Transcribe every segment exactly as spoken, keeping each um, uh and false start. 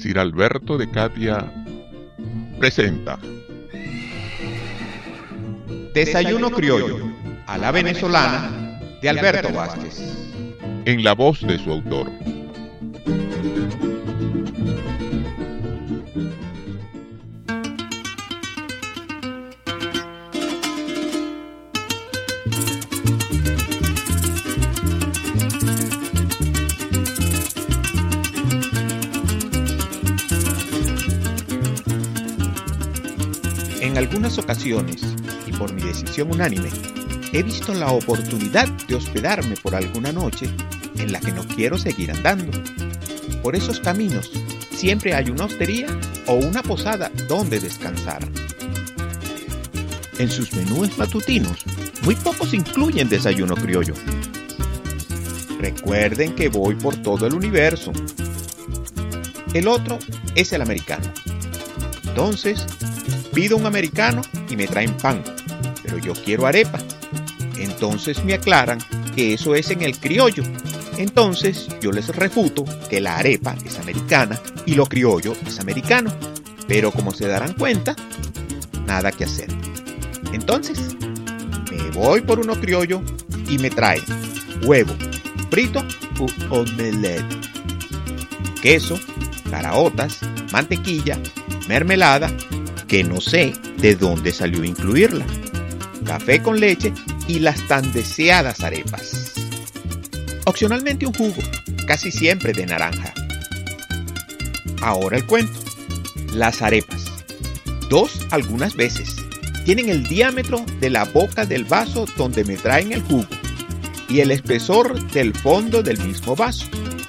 Sir Alberto de Catia presenta Desayuno criollo a la venezolana de Alberto Vázquez, en la voz de su autor. En algunas ocasiones, y por mi decisión unánime, he visto la oportunidad de hospedarme por alguna noche en la que no quiero seguir andando. Por esos caminos siempre hay una hostería o una posada donde descansar. En sus menús matutinos, muy pocos incluyen desayuno criollo. Recuerden que voy por todo el universo. El otro es el americano. Entonces, pido un americano y me traen pan, pero yo quiero arepa. Entonces me aclaran que eso es en el criollo. Entonces yo les refuto que la arepa es americana y lo criollo es americano. Pero como se darán cuenta, nada que hacer. Entonces, me voy por uno criollo y me traen huevo frito u omelette, queso, caraotas, mantequilla, mermelada, que no sé de dónde salió incluirla, café con leche y las tan deseadas arepas. Opcionalmente un jugo, casi siempre de naranja. Ahora el cuento. Las arepas, dos algunas veces, tienen el diámetro de la boca del vaso donde me traen el jugo y el espesor del fondo del mismo vaso.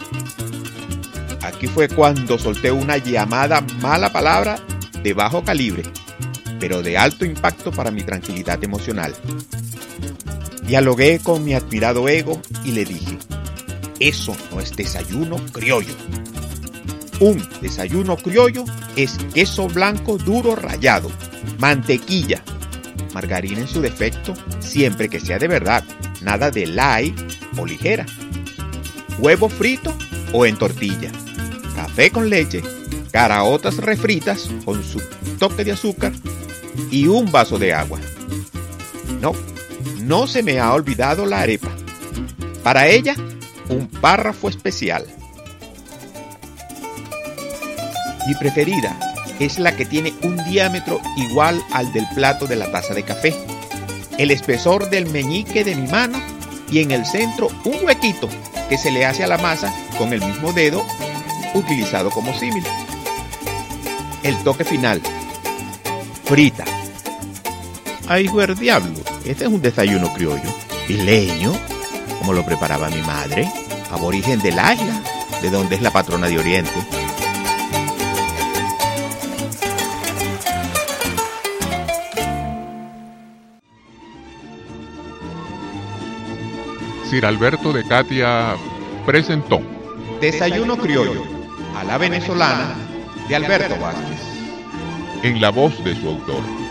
Aquí fue cuando solté una llamada mala palabra de bajo calibre, pero de alto impacto para mi tranquilidad emocional. Dialogué con mi admirado ego y le dije: eso no es desayuno criollo. Un desayuno criollo es queso blanco duro rallado, mantequilla, margarina en su defecto, siempre que sea de verdad, nada de light o ligera, huevo frito o en tortilla, café con leche, caraotas refritas con su toque de azúcar y un vaso de agua. No, no se me ha olvidado la arepa. Para ella, un párrafo especial. Mi preferida es la que tiene un diámetro igual al del plato de la taza de café, el espesor del meñique de mi mano y en el centro un huequito que se le hace a la masa con el mismo dedo utilizado como símil. El toque final, frita. Ay, hijo del diablo, este es un desayuno criollo, isleño, como lo preparaba mi madre, aborigen del Ashla, de donde es la patrona de Oriente. Sir Alberto de Catia presentó Desayuno criollo a la venezolana de Alberto Vázquez, en la voz de su autor.